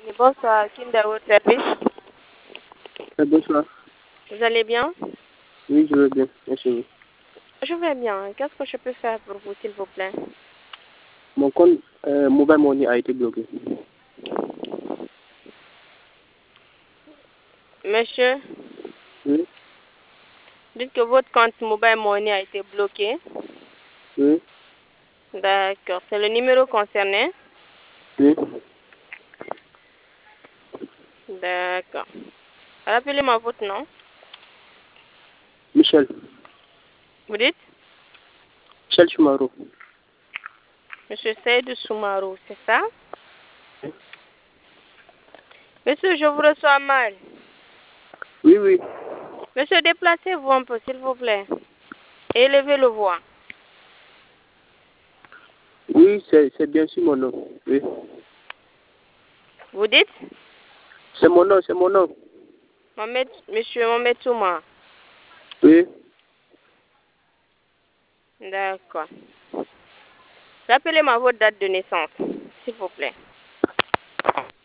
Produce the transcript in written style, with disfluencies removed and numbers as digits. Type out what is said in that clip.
Bonsoir, Kinda World Service. Bonsoir. Vous allez bien? Oui, je vais bien. Merci. Je vais bien. Qu'est-ce que je peux faire pour vous, s'il vous plaît? Mon compte Mobile Money a été bloqué. Monsieur, Oui, dites que votre compte Mobile Money a été bloqué. oui, D'accord. C'est le numéro concerné? oui. D'accord. Rappelez-moi votre nom. Michel. Vous dites? Michel Chumaro. Monsieur Seydou Soumarou, c'est ça? Monsieur, je vous reçois mal. Oui, oui. Monsieur, déplacez-vous un peu, s'il vous plaît. Et élevez le voix. Oui, c'est bien sûr mon nom. Oui. Vous dites? C'est mon nom, c'est mon nom. Monsieur Mohamed Souma. Oui. D'accord. Rappelez-moi votre date de naissance, s'il vous plaît.